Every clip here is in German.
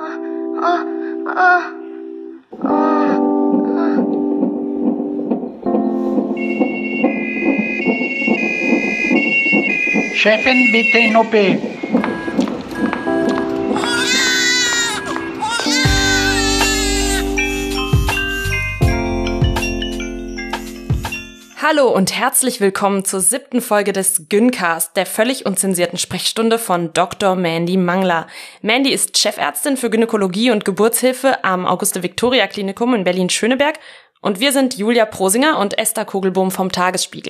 Chefin, bitte in OP. Hallo und herzlich willkommen zur 7. Folge des Gyncast, der völlig unzensierten Sprechstunde von Dr. Mandy Mangler. Mandy ist Chefärztin für Gynäkologie und Geburtshilfe am Auguste-Victoria-Klinikum in Berlin-Schöneberg und wir sind Julia Prosinger und Esther Kugelbohm vom Tagesspiegel.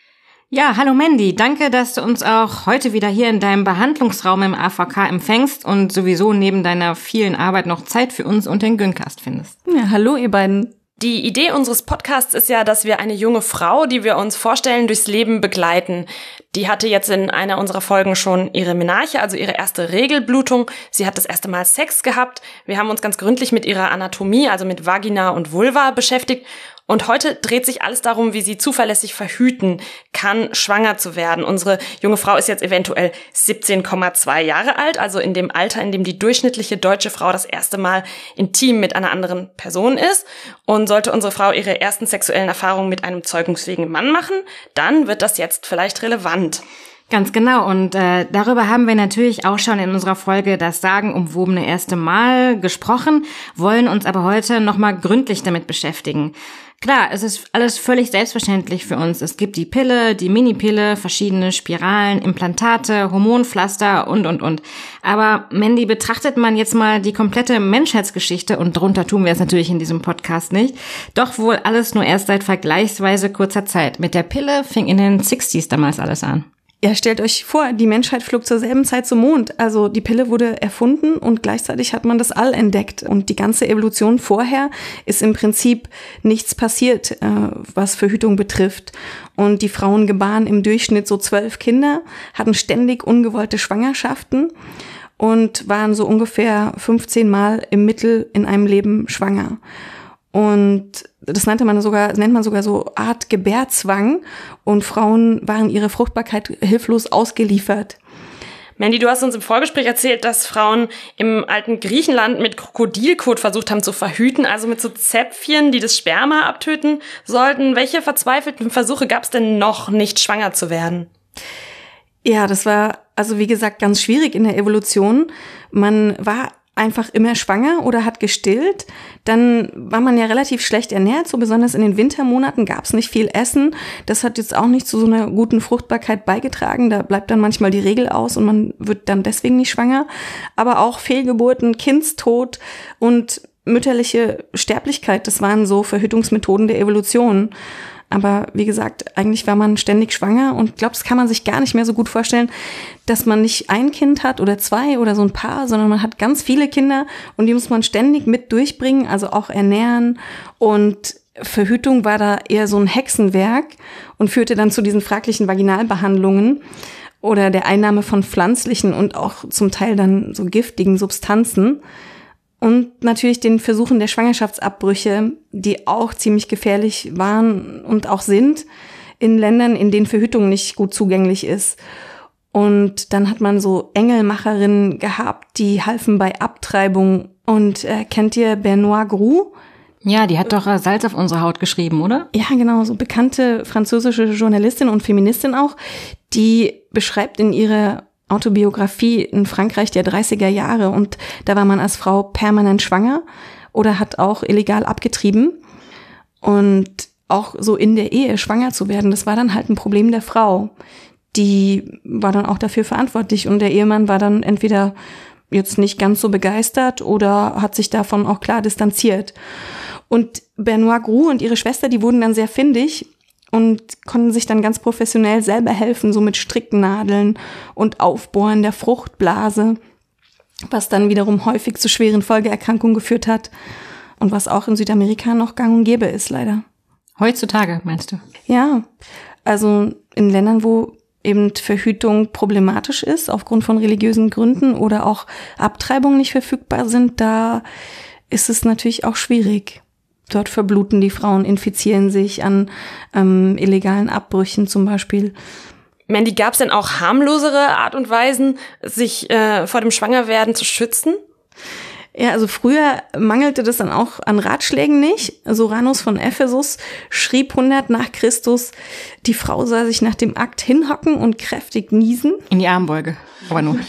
Ja, hallo Mandy, danke, dass du uns auch heute wieder hier in deinem Behandlungsraum im AVK empfängst und sowieso neben deiner vielen Arbeit noch Zeit für uns und den Gyncast findest. Ja, hallo ihr beiden. Die Idee unseres Podcasts ist ja, dass wir eine junge Frau, die wir uns vorstellen, durchs Leben begleiten. Die hatte jetzt in einer unserer Folgen schon ihre Menarche, also ihre erste Regelblutung. Sie hat das erste Mal Sex gehabt. Wir haben uns ganz gründlich mit ihrer Anatomie, also mit Vagina und Vulva beschäftigt. Und heute dreht sich alles darum, wie sie zuverlässig verhüten kann, schwanger zu werden. Unsere junge Frau ist jetzt eventuell 17,2 Jahre alt, also in dem Alter, in dem die durchschnittliche deutsche Frau das erste Mal intim mit einer anderen Person ist. Und sollte unsere Frau ihre ersten sexuellen Erfahrungen mit einem zeugungsfähigen Mann machen, dann wird das jetzt vielleicht relevant. Ganz genau, und darüber haben wir natürlich auch schon in unserer Folge das sagenumwobene erste Mal gesprochen, wollen uns aber heute nochmal gründlich damit beschäftigen. Klar, es ist alles völlig selbstverständlich für uns. Es gibt die Pille, die Minipille, verschiedene Spiralen, Implantate, Hormonpflaster und. Aber Mandy, betrachtet man jetzt mal die komplette Menschheitsgeschichte, und drunter tun wir es natürlich in diesem Podcast nicht, doch wohl alles nur erst seit vergleichsweise kurzer Zeit. Mit der Pille fing in den 60s damals alles an. Ja, stellt euch vor, die Menschheit flog zur selben Zeit zum Mond. Also die Pille wurde erfunden und gleichzeitig hat man das All entdeckt. Und die ganze Evolution vorher ist im Prinzip nichts passiert, was Verhütung betrifft. Und die Frauen gebaren im Durchschnitt so 12 Kinder, hatten ständig ungewollte Schwangerschaften und waren so ungefähr 15 Mal im Mittel in einem Leben schwanger. Und das nennt man sogar so Art Gebärzwang, und Frauen waren ihrer Fruchtbarkeit hilflos ausgeliefert. Mandy, du hast uns im Vorgespräch erzählt, dass Frauen im alten Griechenland mit Krokodilkot versucht haben zu verhüten, also mit so Zäpfchen, die das Sperma abtöten sollten. Welche verzweifelten Versuche gab es denn noch, nicht schwanger zu werden? Ja, das war also wie gesagt ganz schwierig in der Evolution. Man war einfach immer schwanger oder hat gestillt, dann war man ja relativ schlecht ernährt, so besonders in den Wintermonaten gab es nicht viel Essen. Das hat jetzt auch nicht zu so einer guten Fruchtbarkeit beigetragen, da bleibt dann manchmal die Regel aus und man wird dann deswegen nicht schwanger. Aber auch Fehlgeburten, Kindstod und mütterliche Sterblichkeit, das waren so Verhütungsmethoden der Evolution. Aber wie gesagt, eigentlich war man ständig schwanger und ich glaube, das kann man sich gar nicht mehr so gut vorstellen, dass man nicht ein Kind hat oder zwei oder so ein Paar, sondern man hat ganz viele Kinder und die muss man ständig mit durchbringen, also auch ernähren. Und Verhütung war da eher so ein Hexenwerk und führte dann zu diesen fraglichen Vaginalbehandlungen oder der Einnahme von pflanzlichen und auch zum Teil dann so giftigen Substanzen. Und natürlich den Versuchen der Schwangerschaftsabbrüche, die auch ziemlich gefährlich waren und auch sind in Ländern, in denen Verhütung nicht gut zugänglich ist. Und dann hat man so Engelmacherinnen gehabt, die halfen bei Abtreibung. Und kennt ihr Benoît Groux? Ja, die hat doch Salz auf unsere Haut geschrieben, oder? Ja, genau, so bekannte französische Journalistin und Feministin auch. Die beschreibt in ihrer Autobiografie in Frankreich der 30er Jahre, und da war man als Frau permanent schwanger oder hat auch illegal abgetrieben, und auch so in der Ehe schwanger zu werden, das war dann halt ein Problem der Frau. Die war dann auch dafür verantwortlich und der Ehemann war dann entweder jetzt nicht ganz so begeistert oder hat sich davon auch klar distanziert. Und Benoît Groux und ihre Schwester, die wurden dann sehr findig und konnten sich dann ganz professionell selber helfen, so mit Stricknadeln und Aufbohren der Fruchtblase, was dann wiederum häufig zu schweren Folgeerkrankungen geführt hat und was auch in Südamerika noch gang und gäbe ist, leider. Heutzutage, meinst du? Ja, also in Ländern, wo eben Verhütung problematisch ist, aufgrund von religiösen Gründen oder auch Abtreibungen nicht verfügbar sind, da ist es natürlich auch schwierig. Dort verbluten die Frauen, infizieren sich an illegalen Abbrüchen zum Beispiel. Mandy, gab es denn auch harmlosere Art und Weisen, sich vor dem Schwangerwerden zu schützen? Ja, also früher mangelte das dann auch an Ratschlägen nicht. Soranus von Ephesus schrieb 100 nach Christus, die Frau soll sich nach dem Akt hinhocken und kräftig niesen. In die Armbeuge, aber nur.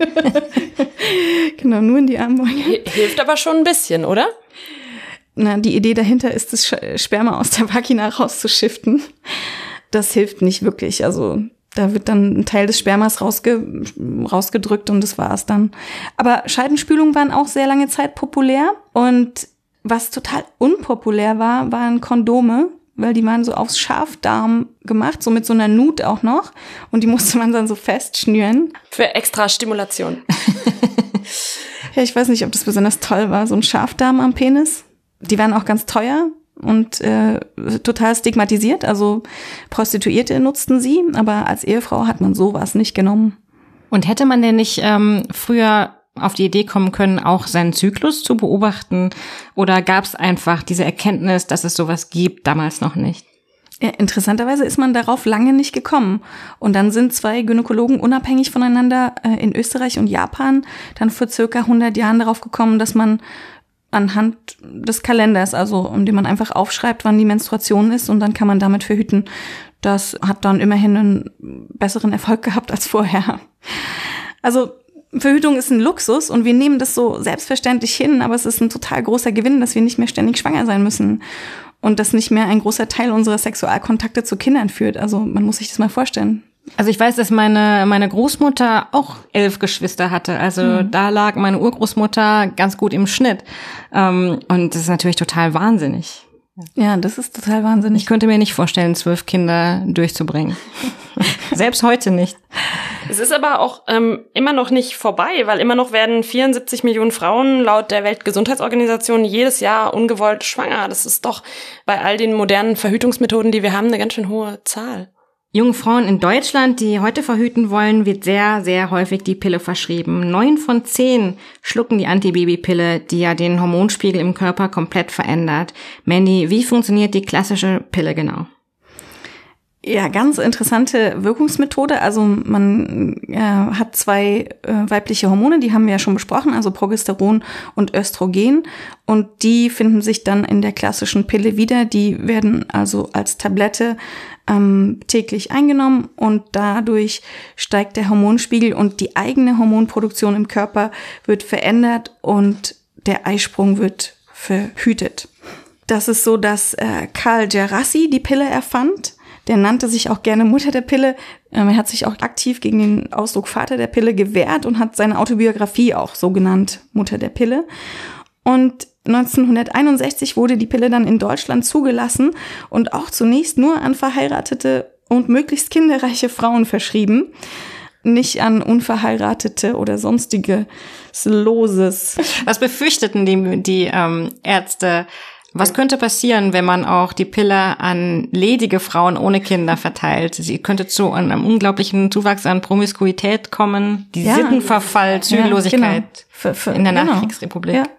Genau, nur in die Armbeuge. Hilft aber schon ein bisschen, oder? Na, die Idee dahinter ist, das Sperma aus der Vagina rauszuschiften. Das hilft nicht wirklich, also da wird dann ein Teil des Spermas rausgedrückt und das war's dann. Aber Scheidenspülungen waren auch sehr lange Zeit populär. Und was total unpopulär war, waren Kondome, weil die waren so aufs Schafdarm gemacht, so mit so einer Nut auch noch. Und die musste man dann so festschnüren. Für extra Stimulation. Ja, ich weiß nicht, ob das besonders toll war, so ein Schafdarm am Penis. Die waren auch ganz teuer. Und total stigmatisiert, also Prostituierte nutzten sie, aber als Ehefrau hat man sowas nicht genommen. Und hätte man denn nicht früher auf die Idee kommen können, auch seinen Zyklus zu beobachten? Oder gab es einfach diese Erkenntnis, dass es sowas gibt, damals noch nicht? Ja, interessanterweise ist man darauf lange nicht gekommen. Und dann sind 2 Gynäkologen unabhängig voneinander in Österreich und Japan dann vor circa 100 Jahren darauf gekommen, dass man anhand des Kalenders, also um den man einfach aufschreibt, wann die Menstruation ist und dann kann man damit verhüten. Das hat dann immerhin einen besseren Erfolg gehabt als vorher. Also Verhütung ist ein Luxus und wir nehmen das so selbstverständlich hin, aber es ist ein total großer Gewinn, dass wir nicht mehr ständig schwanger sein müssen und dass nicht mehr ein großer Teil unserer Sexualkontakte zu Kindern führt. Also man muss sich das mal vorstellen. Also ich weiß, dass meine Großmutter auch 11 Geschwister hatte. Also da lag meine Urgroßmutter ganz gut im Schnitt. Und das ist natürlich total wahnsinnig. Ja, das ist total wahnsinnig. Ich könnte mir nicht vorstellen, 12 Kinder durchzubringen. Selbst heute nicht. Es ist aber auch immer noch nicht vorbei, weil immer noch werden 74 Millionen Frauen laut der Weltgesundheitsorganisation jedes Jahr ungewollt schwanger. Das ist doch bei all den modernen Verhütungsmethoden, die wir haben, eine ganz schön hohe Zahl. Jungen Frauen in Deutschland, die heute verhüten wollen, wird sehr, sehr häufig die Pille verschrieben. 9 von 10 schlucken die Antibabypille, die ja den Hormonspiegel im Körper komplett verändert. Mandy, wie funktioniert die klassische Pille genau? Ja, ganz interessante Wirkungsmethode. Also man hat 2 weibliche Hormone, die haben wir ja schon besprochen, also Progesteron und Östrogen. Und die finden sich dann in der klassischen Pille wieder. Die werden also als Tablette täglich eingenommen und dadurch steigt der Hormonspiegel und die eigene Hormonproduktion im Körper wird verändert und der Eisprung wird verhütet. Das ist so, dass Karl Djerassi die Pille erfand. Der nannte sich auch gerne Mutter der Pille. Er hat sich auch aktiv gegen den Ausdruck Vater der Pille gewehrt und hat seine Autobiografie auch so genannt, Mutter der Pille. Und 1961 wurde die Pille dann in Deutschland zugelassen und auch zunächst nur an verheiratete und möglichst kinderreiche Frauen verschrieben, nicht an unverheiratete oder sonstiges Loses. Was befürchteten die Ärzte? Was könnte passieren, wenn man auch die Pille an ledige Frauen ohne Kinder verteilt? Sie könnte zu einem unglaublichen Zuwachs an Promiskuität kommen, Sittenverfall, Zügellosigkeit in der Nachkriegsrepublik. Ja.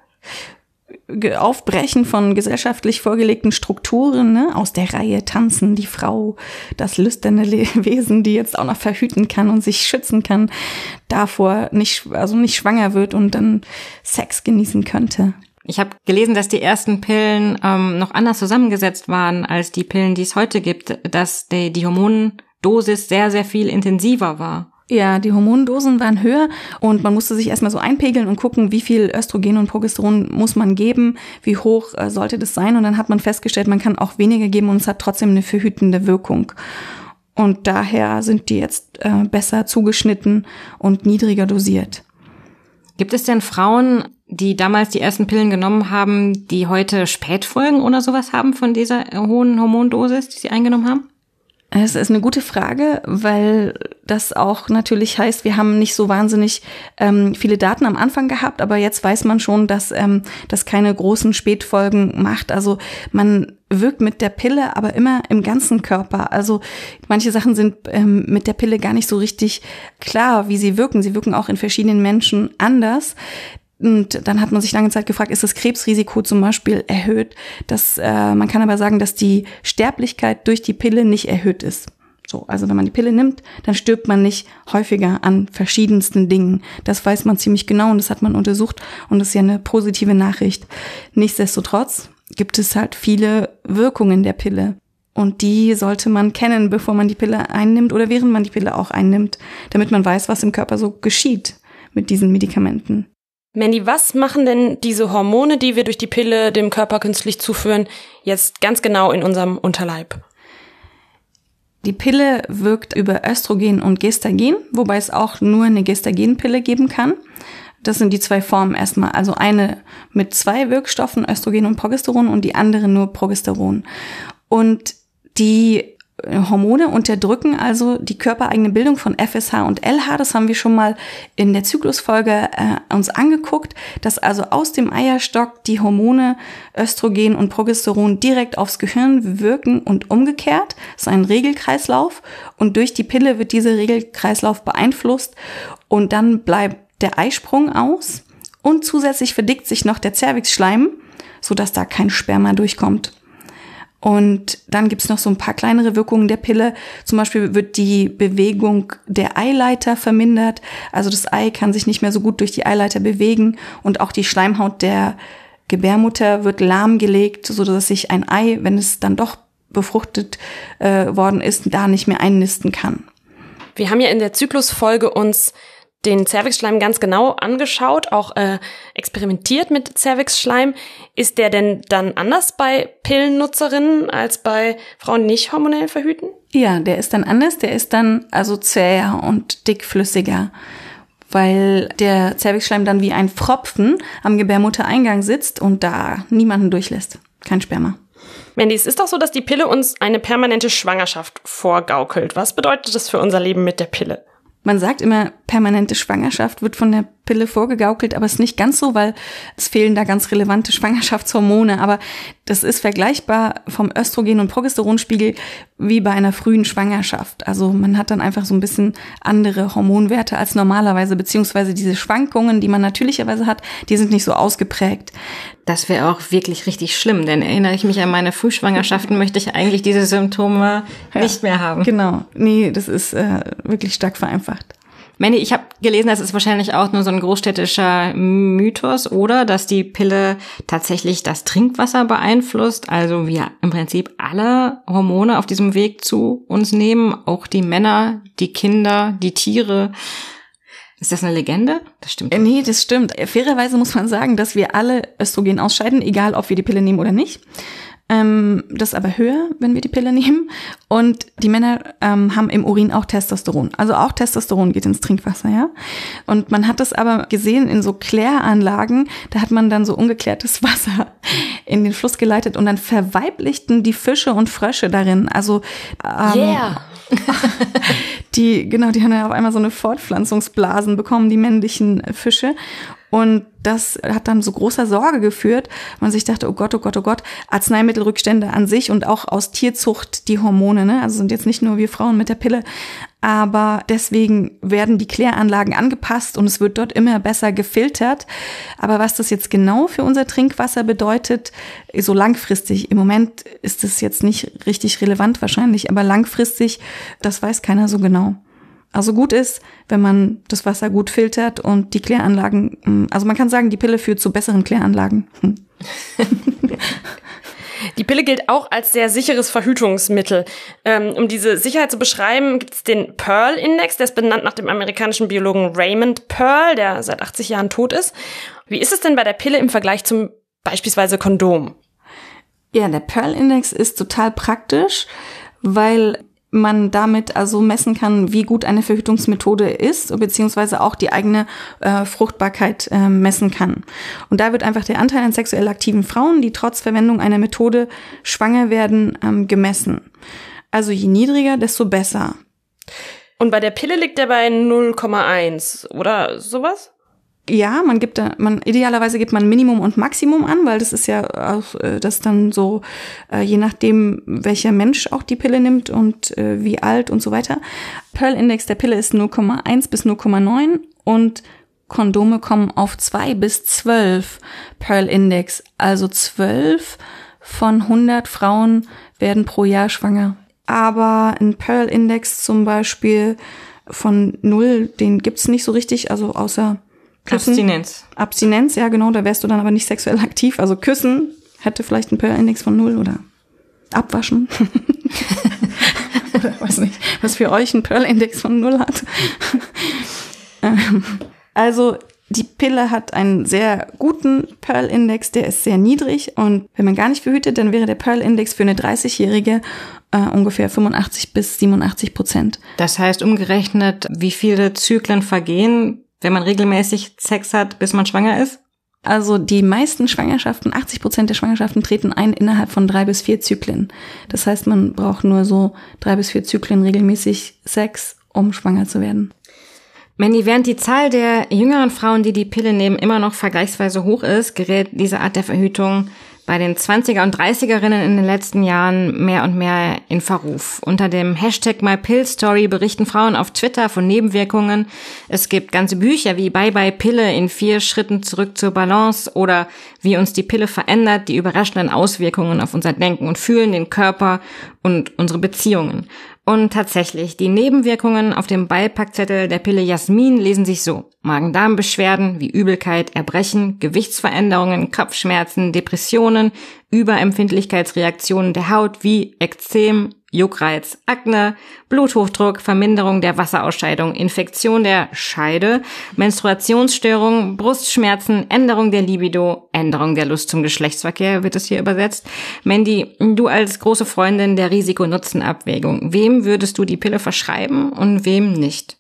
Aufbrechen von gesellschaftlich vorgelegten Strukturen, ne? Aus der Reihe tanzen die Frau, das lüsterne Wesen, die jetzt auch noch verhüten kann und sich schützen kann, davor nicht schwanger wird und dann Sex genießen könnte. Ich habe gelesen, dass die ersten Pillen noch anders zusammengesetzt waren als die Pillen, die es heute gibt, dass die Hormondosis sehr, sehr viel intensiver war. Ja, die Hormondosen waren höher und man musste sich erstmal so einpegeln und gucken, wie viel Östrogen und Progesteron muss man geben, wie hoch sollte das sein. Und dann hat man festgestellt, man kann auch weniger geben und es hat trotzdem eine verhütende Wirkung. Und daher sind die jetzt besser zugeschnitten und niedriger dosiert. Gibt es denn Frauen, die damals die ersten Pillen genommen haben, die heute Spätfolgen oder sowas haben von dieser hohen Hormondosis, die sie eingenommen haben? Es ist eine gute Frage, weil das auch natürlich heißt, wir haben nicht so wahnsinnig viele Daten am Anfang gehabt, aber jetzt weiß man schon, dass das keine großen Spätfolgen macht. Also man wirkt mit der Pille, aber immer im ganzen Körper. Also manche Sachen sind mit der Pille gar nicht so richtig klar, wie sie wirken. Sie wirken auch in verschiedenen Menschen anders. Und dann hat man sich lange Zeit gefragt, ist das Krebsrisiko zum Beispiel erhöht? Man kann aber sagen, dass die Sterblichkeit durch die Pille nicht erhöht ist. So, also wenn man die Pille nimmt, dann stirbt man nicht häufiger an verschiedensten Dingen. Das weiß man ziemlich genau und das hat man untersucht und das ist ja eine positive Nachricht. Nichtsdestotrotz gibt es halt viele Wirkungen der Pille und die sollte man kennen, bevor man die Pille einnimmt oder während man die Pille auch einnimmt, damit man weiß, was im Körper so geschieht mit diesen Medikamenten. Mandy, was machen denn diese Hormone, die wir durch die Pille dem Körper künstlich zuführen, jetzt ganz genau in unserem Unterleib? Die Pille wirkt über Östrogen und Gestagen, wobei es auch nur eine Gestagenpille geben kann. Das sind die 2 Formen erstmal. Also eine mit 2 Wirkstoffen, Östrogen und Progesteron, und die andere nur Progesteron. Und die Hormone unterdrücken also die körpereigene Bildung von FSH und LH. Das haben wir schon mal in der Zyklusfolge uns angeguckt, dass also aus dem Eierstock die Hormone Östrogen und Progesteron direkt aufs Gehirn wirken und umgekehrt. Das ist ein Regelkreislauf und durch die Pille wird dieser Regelkreislauf beeinflusst und dann bleibt der Eisprung aus und zusätzlich verdickt sich noch der Zervixschleim, sodass da kein Sperma durchkommt. Und dann gibt's noch so ein paar kleinere Wirkungen der Pille. Zum Beispiel wird die Bewegung der Eileiter vermindert. Also das Ei kann sich nicht mehr so gut durch die Eileiter bewegen. Und auch die Schleimhaut der Gebärmutter wird lahmgelegt, sodass sich ein Ei, wenn es dann doch befruchtet worden ist, da nicht mehr einnisten kann. Wir haben ja in der Zyklusfolge uns den Zervixschleim ganz genau angeschaut, auch experimentiert mit Zervixschleim. Ist der denn dann anders bei Pillennutzerinnen als bei Frauen, die nicht hormonell verhüten? Ja, der ist dann anders. Der ist dann also zäher und dickflüssiger, weil der Zervixschleim dann wie ein Pfropfen am Gebärmuttereingang sitzt und da niemanden durchlässt. Kein Sperma. Mandy, es ist doch so, dass die Pille uns eine permanente Schwangerschaft vorgaukelt. Was bedeutet das für unser Leben mit der Pille? Man sagt immer, permanente Schwangerschaft wird von der Pille vorgegaukelt, aber es ist nicht ganz so, weil es fehlen da ganz relevante Schwangerschaftshormone. Aber das ist vergleichbar vom Östrogen- und Progesteronspiegel wie bei einer frühen Schwangerschaft. Also man hat dann einfach so ein bisschen andere Hormonwerte als normalerweise, beziehungsweise diese Schwankungen, die man natürlicherweise hat, die sind nicht so ausgeprägt. Das wäre auch wirklich richtig schlimm, denn erinnere ich mich an meine Frühschwangerschaften, möchte ich eigentlich diese Symptome nicht mehr haben. Genau, nee, das ist wirklich stark vereinfacht. Mandy, ich habe gelesen, das ist wahrscheinlich auch nur so ein großstädtischer Mythos, oder? Dass die Pille tatsächlich das Trinkwasser beeinflusst, also wir im Prinzip alle Hormone auf diesem Weg zu uns nehmen, auch die Männer, die Kinder, die Tiere. Ist das eine Legende? Das stimmt. Nee, das stimmt. Fairerweise muss man sagen, dass wir alle Östrogen ausscheiden, egal ob wir die Pille nehmen oder nicht. Das ist aber höher, wenn wir die Pille nehmen. Und die Männer haben im Urin auch Testosteron. Also auch Testosteron geht ins Trinkwasser, ja. Und man hat das aber gesehen in so Kläranlagen, da hat man dann so ungeklärtes Wasser in den Fluss geleitet und dann verweiblichten die Fische und Frösche darin. Also die haben dann auf einmal so eine Fortpflanzungsblasen bekommen, die männlichen Fische. Und das hat dann so großer Sorge geführt. Man sich dachte, oh Gott, Arzneimittelrückstände an sich und auch aus Tierzucht die Hormone, ne? Also sind jetzt nicht nur wir Frauen mit der Pille. Aber deswegen werden die Kläranlagen angepasst und es wird dort immer besser gefiltert. Aber was das jetzt genau für unser Trinkwasser bedeutet, so langfristig, im Moment ist es jetzt nicht richtig relevant wahrscheinlich, aber langfristig, das weiß keiner so genau. Also gut ist, wenn man das Wasser gut filtert und die Kläranlagen, also man kann sagen, die Pille führt zu besseren Kläranlagen. Die Pille gilt auch als sehr sicheres Verhütungsmittel. Um diese Sicherheit zu beschreiben, gibt es den Pearl-Index, der ist benannt nach dem amerikanischen Biologen Raymond Pearl, der seit 80 Jahren tot ist. Wie ist es denn bei der Pille im Vergleich zum beispielsweise Kondom? Ja, der Pearl-Index ist total praktisch, weil man damit also messen kann, wie gut eine Verhütungsmethode ist, beziehungsweise auch die eigene Fruchtbarkeit messen kann. Und da wird einfach der Anteil an sexuell aktiven Frauen, die trotz Verwendung einer Methode schwanger werden, gemessen. Also je niedriger, desto besser. Und bei der Pille liegt der bei 0,1 oder sowas? Ja, idealerweise gibt man Minimum und Maximum an, weil das ist ja auch das dann so, je nachdem, welcher Mensch auch die Pille nimmt und wie alt und so weiter. Pearl-Index der Pille ist 0,1 bis 0,9 und Kondome kommen auf 2 bis 12 Pearl-Index. Also 12 von 100 Frauen werden pro Jahr schwanger. Aber ein Pearl-Index zum Beispiel von 0, den gibt's nicht so richtig, also außer Küssen. Abstinenz, ja genau, da wärst du dann aber nicht sexuell aktiv. Also Küssen hätte vielleicht einen Pearl-Index von 0 oder Abwaschen. Oder weiß nicht, was für euch ein Pearl-Index von 0 hat. Also die Pille hat einen sehr guten Pearl-Index, der ist sehr niedrig. Und wenn man gar nicht verhütet, dann wäre der Pearl-Index für eine 30-Jährige ungefähr 85-87%. Das heißt, umgerechnet, wie viele Zyklen vergehen, wenn man regelmäßig Sex hat, bis man schwanger ist? Also die meisten Schwangerschaften, 80% der Schwangerschaften treten ein innerhalb von 3 bis 4 Zyklen. Das heißt, man braucht nur so 3 bis 4 Zyklen regelmäßig Sex, um schwanger zu werden. Mandy, während die Zahl der jüngeren Frauen, die die Pille nehmen, immer noch vergleichsweise hoch ist, gerät diese Art der Verhütung bei den 20er- und 30erinnen in den letzten Jahren mehr und mehr in Verruf. Unter dem Hashtag MyPillStory berichten Frauen auf Twitter von Nebenwirkungen. Es gibt ganze Bücher wie Bye Bye Pille in 4 Schritten zurück zur Balance oder wie uns die Pille verändert, die überraschenden Auswirkungen auf unser Denken und Fühlen, den Körper und unsere Beziehungen. Und tatsächlich, die Nebenwirkungen auf dem Beipackzettel der Pille Jasmin lesen sich so: Magen-Darm-Beschwerden wie Übelkeit, Erbrechen, Gewichtsveränderungen, Kopfschmerzen, Depressionen, Überempfindlichkeitsreaktionen der Haut wie Ekzem, Juckreiz, Akne, Bluthochdruck, Verminderung der Wasserausscheidung, Infektion der Scheide, Menstruationsstörungen, Brustschmerzen, Änderung der Libido, Änderung der Lust zum Geschlechtsverkehr, wird es hier übersetzt. Mandy, du als große Freundin der Risiko-Nutzen-Abwägung, wem würdest du die Pille verschreiben und wem nicht?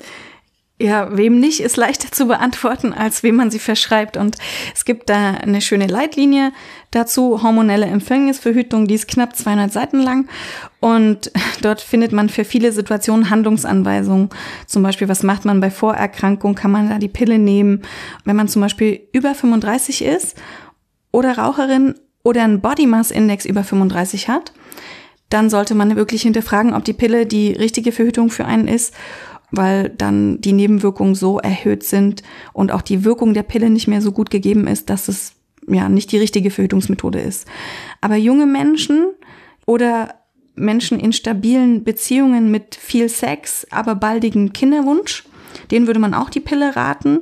Ja, wem nicht, ist leichter zu beantworten, als wem man sie verschreibt. Und es gibt da eine schöne Leitlinie dazu, hormonelle Empfängnisverhütung, die ist knapp 200 Seiten lang. Und dort findet man für viele Situationen Handlungsanweisungen. Zum Beispiel, was macht man bei Vorerkrankung? Kann man da die Pille nehmen? Wenn man zum Beispiel über 35 ist oder Raucherin oder einen Body Mass Index über 35 hat, dann sollte man wirklich hinterfragen, ob die Pille die richtige Verhütung für einen ist, weil dann die Nebenwirkungen so erhöht sind und auch die Wirkung der Pille nicht mehr so gut gegeben ist, dass es ja nicht die richtige Verhütungsmethode ist. Aber junge Menschen oder Menschen in stabilen Beziehungen mit viel Sex, aber baldigen Kinderwunsch, denen würde man auch die Pille raten.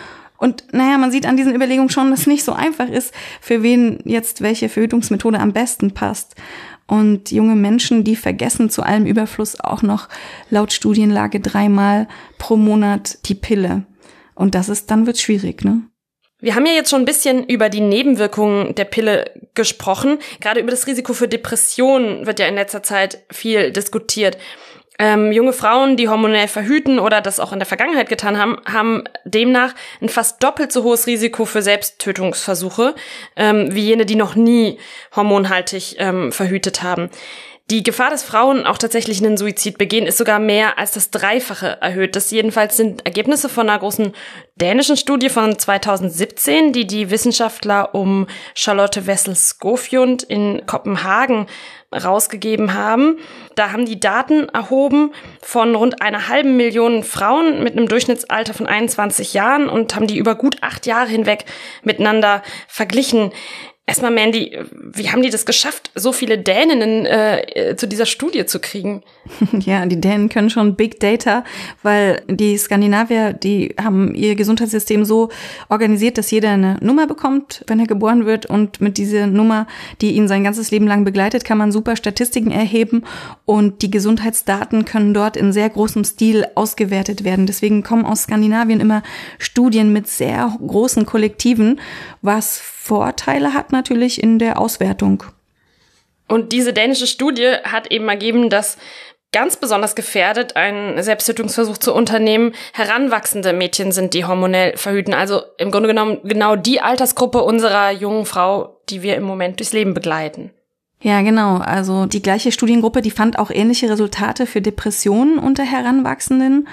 Und naja, man sieht an diesen Überlegungen schon, dass es nicht so einfach ist, für wen jetzt welche Verhütungsmethode am besten passt. Und junge Menschen, die vergessen zu allem Überfluss auch noch laut Studienlage 3-mal pro Monat die Pille. Und dann wird's schwierig, ne? Wir haben ja jetzt schon ein bisschen über die Nebenwirkungen der Pille gesprochen. Gerade über das Risiko für Depressionen wird ja in letzter Zeit viel diskutiert. Junge Frauen, die hormonell verhüten oder das auch in der Vergangenheit getan haben, haben demnach ein fast doppelt so hohes Risiko für Selbsttötungsversuche, wie jene, die noch nie hormonhaltig verhütet haben. Die Gefahr, dass Frauen auch tatsächlich einen Suizid begehen, ist sogar mehr als das Dreifache erhöht. Das jedenfalls sind Ergebnisse von einer großen dänischen Studie von 2017, die die Wissenschaftler um Charlotte Wessel-Skofjund in Kopenhagen rausgegeben haben. Da haben die Daten erhoben von rund 500.000 Frauen mit einem Durchschnittsalter von 21 Jahren und haben die über gut 8 Jahre hinweg miteinander verglichen. Erstmal, Mandy, wie haben die das geschafft, so viele Däninnen zu dieser Studie zu kriegen? Ja, die Dänen können schon Big Data, weil die Skandinavier, die haben ihr Gesundheitssystem so organisiert, dass jeder eine Nummer bekommt, wenn er geboren wird. Und mit dieser Nummer, die ihn sein ganzes Leben lang begleitet, kann man super Statistiken erheben. Und die Gesundheitsdaten können dort in sehr großem Stil ausgewertet werden. Deswegen kommen aus Skandinavien immer Studien mit sehr großen Kollektiven, was Vorteile hat natürlich in der Auswertung. Und diese dänische Studie hat eben ergeben, dass ganz besonders gefährdet, einen Selbsttötungsversuch zu unternehmen, heranwachsende Mädchen sind, die hormonell verhüten. Also im Grunde genommen genau die Altersgruppe unserer jungen Frau, die wir im Moment durchs Leben begleiten. Ja, genau. Also die gleiche Studiengruppe, die fand auch ähnliche Resultate für Depressionen unter Heranwachsenden.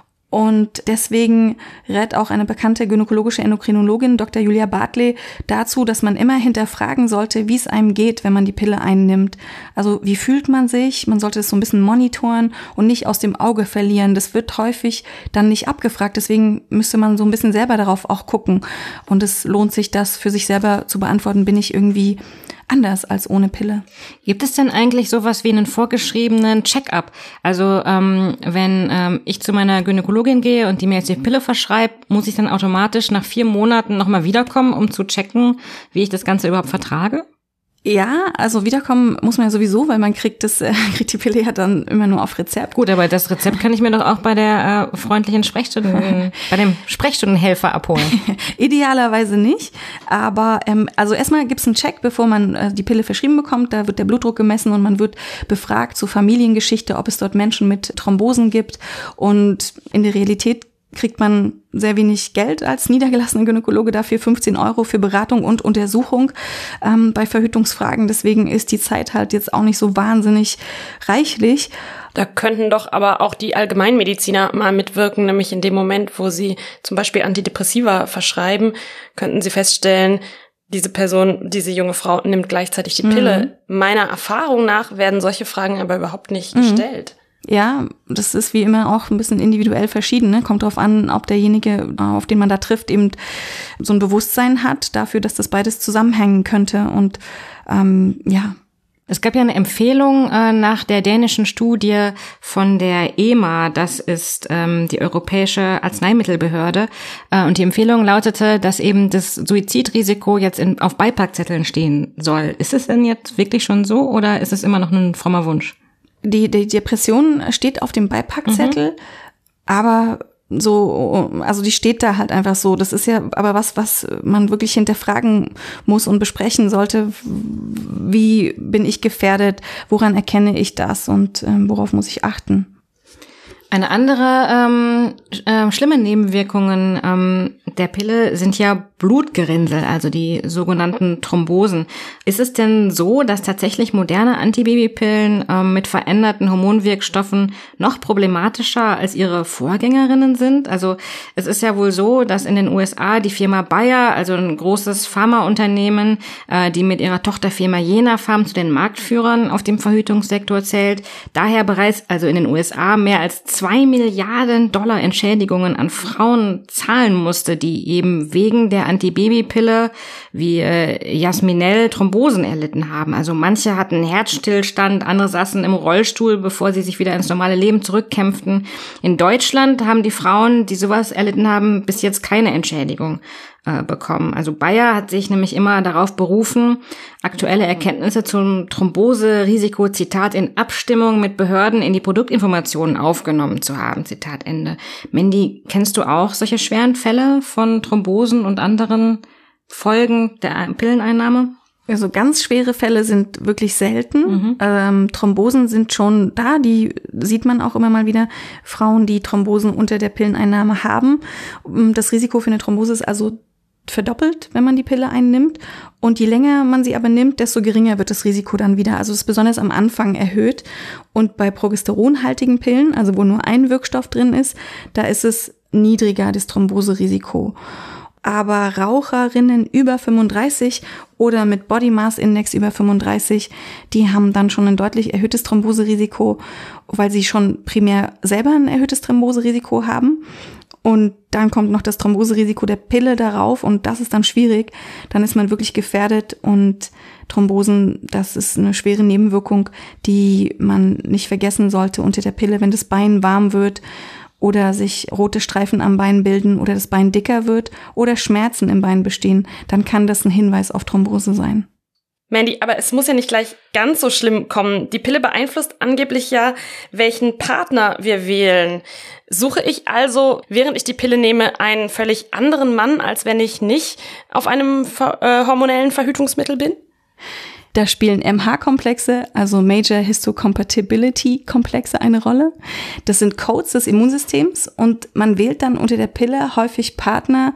Und deswegen rät auch eine bekannte gynäkologische Endokrinologin, Dr. Julia Bartley, dazu, dass man immer hinterfragen sollte, wie es einem geht, wenn man die Pille einnimmt. Also wie fühlt man sich? Man sollte es so ein bisschen monitoren und nicht aus dem Auge verlieren. Das wird häufig dann nicht abgefragt. Deswegen müsste man so ein bisschen selber darauf auch gucken. Und es lohnt sich, das für sich selber zu beantworten. Bin ich irgendwie anders als ohne Pille. Gibt es denn eigentlich sowas wie einen vorgeschriebenen Check-up? Also wenn ich zu meiner Gynäkologin gehe und die mir jetzt die Pille verschreibt, muss ich dann automatisch nach 4 Monaten nochmal wiederkommen, um zu checken, wie ich das Ganze überhaupt vertrage? Ja, also wiederkommen muss man ja sowieso, weil man kriegt die Pille ja dann immer nur auf Rezept. Gut, aber das Rezept kann ich mir doch auch bei der freundlichen bei dem Sprechstundenhelfer abholen. Idealerweise nicht, aber also erstmal gibt's einen Check, bevor man die Pille verschrieben bekommt. Da wird der Blutdruck gemessen und man wird befragt zur Familiengeschichte, ob es dort Menschen mit Thrombosen gibt. Und in der Realität kriegt man sehr wenig Geld als niedergelassener Gynäkologe dafür, 15 € für Beratung und Untersuchung bei Verhütungsfragen. Deswegen ist die Zeit halt jetzt auch nicht so wahnsinnig reichlich. Da könnten doch aber auch die Allgemeinmediziner mal mitwirken, nämlich in dem Moment, wo sie zum Beispiel Antidepressiva verschreiben, könnten sie feststellen, diese Person, diese junge Frau nimmt gleichzeitig die Pille. Meiner Erfahrung nach werden solche Fragen aber überhaupt nicht gestellt. Ja, das ist wie immer auch ein bisschen individuell verschieden, ne? Kommt drauf an, ob derjenige, auf den man da trifft, eben so ein Bewusstsein hat dafür, dass das beides zusammenhängen könnte. Und ja. Es gab ja eine Empfehlung nach der dänischen Studie von der EMA, das ist die Europäische Arzneimittelbehörde, und die Empfehlung lautete, dass eben das Suizidrisiko jetzt auf Beipackzetteln stehen soll. Ist es denn jetzt wirklich schon so oder ist es immer noch ein frommer Wunsch? Die Depression steht auf dem Beipackzettel, aber so, also die steht da halt einfach so. Das ist ja aber was man wirklich hinterfragen muss und besprechen sollte. Wie bin ich gefährdet? Woran erkenne ich das? Und worauf muss ich achten? Eine andere schlimme Nebenwirkungen der Pille sind ja Blutgerinnsel, also die sogenannten Thrombosen. Ist es denn so, dass tatsächlich moderne Antibabypillen mit veränderten Hormonwirkstoffen noch problematischer als ihre Vorgängerinnen sind? Also es ist ja wohl so, dass in den USA die Firma Bayer, also ein großes Pharmaunternehmen, die mit ihrer Tochterfirma Jena Pharm zu den Marktführern auf dem Verhütungssektor zählt, daher bereits also in den USA mehr als $2 Milliarden Entschädigungen an Frauen zahlen musste, die eben wegen der Antibabypille wie Jasminell Thrombosen erlitten haben. Also manche hatten Herzstillstand, andere saßen im Rollstuhl, bevor sie sich wieder ins normale Leben zurückkämpften. In Deutschland haben die Frauen, die sowas erlitten haben, bis jetzt keine Entschädigung bekommen. Also Bayer hat sich nämlich immer darauf berufen, aktuelle Erkenntnisse zum Thromboserisiko, Zitat, in Abstimmung mit Behörden in die Produktinformationen aufgenommen zu haben, Zitat Ende. Mandy, kennst du auch solche schweren Fälle von Thrombosen und anderen Folgen der Pilleneinnahme? Also ganz schwere Fälle sind wirklich selten. Thrombosen sind schon da, die sieht man auch immer mal wieder. Frauen, die Thrombosen unter der Pilleneinnahme haben. Das Risiko für eine Thrombose ist also verdoppelt, wenn man die Pille einnimmt. Und je länger man sie aber nimmt, desto geringer wird das Risiko dann wieder. Also es ist besonders am Anfang erhöht. Und bei progesteronhaltigen Pillen, also wo nur ein Wirkstoff drin ist, da ist es niedriger, das Thromboserisiko. Aber Raucherinnen über 35 oder mit Body Mass Index über 35, die haben dann schon ein deutlich erhöhtes Thromboserisiko, weil sie schon primär selber ein erhöhtes Thromboserisiko haben. Und dann kommt noch das Thromboserisiko der Pille darauf und das ist dann schwierig. Dann ist man wirklich gefährdet und Thrombosen, das ist eine schwere Nebenwirkung, die man nicht vergessen sollte unter der Pille, wenn das Bein warm wird oder sich rote Streifen am Bein bilden oder das Bein dicker wird oder Schmerzen im Bein bestehen, dann kann das ein Hinweis auf Thrombose sein. Mandy, aber es muss ja nicht gleich ganz so schlimm kommen. Die Pille beeinflusst angeblich ja, welchen Partner wir wählen. Suche ich also, während ich die Pille nehme, einen völlig anderen Mann, als wenn ich nicht auf einem hormonellen Verhütungsmittel bin? Da spielen MH-Komplexe, also Major Histocompatibility-Komplexe, eine Rolle. Das sind Codes des Immunsystems und man wählt dann unter der Pille häufig Partner,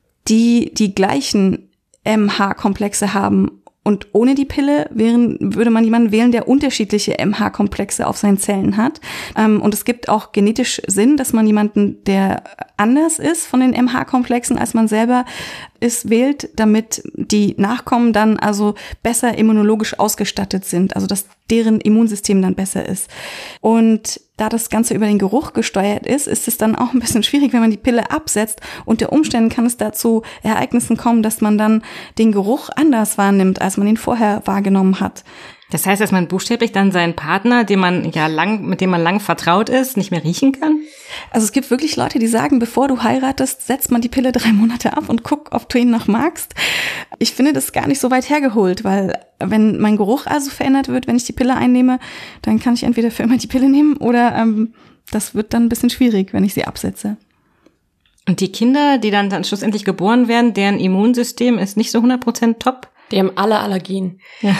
die die gleichen MH-Komplexe haben. Und ohne die Pille würde man jemanden wählen, der unterschiedliche MH-Komplexe auf seinen Zellen hat. Und es gibt auch genetisch Sinn, dass man jemanden, der anders ist von den MH-Komplexen, als man selber ist, wählt, damit die Nachkommen dann also besser immunologisch ausgestattet sind, also dass deren Immunsystem dann besser ist. Und da das Ganze über den Geruch gesteuert ist es dann auch ein bisschen schwierig, wenn man die Pille absetzt. Unter Umständen kann es dazu Ereignissen kommen, dass man dann den Geruch anders wahrnimmt, als man ihn vorher wahrgenommen hat. Das heißt, dass man buchstäblich dann seinen Partner, mit dem man lang vertraut ist, nicht mehr riechen kann? Also es gibt wirklich Leute, die sagen, bevor du heiratest, setzt man die Pille 3 Monate ab und guck, ob du ihn noch magst. Ich finde das gar nicht so weit hergeholt, weil wenn mein Geruch also verändert wird, wenn ich die Pille einnehme, dann kann ich entweder für immer die Pille nehmen oder das wird dann ein bisschen schwierig, wenn ich sie absetze. Und die Kinder, die dann schlussendlich geboren werden, deren Immunsystem ist nicht so 100% top? Die haben alle Allergien. Ja.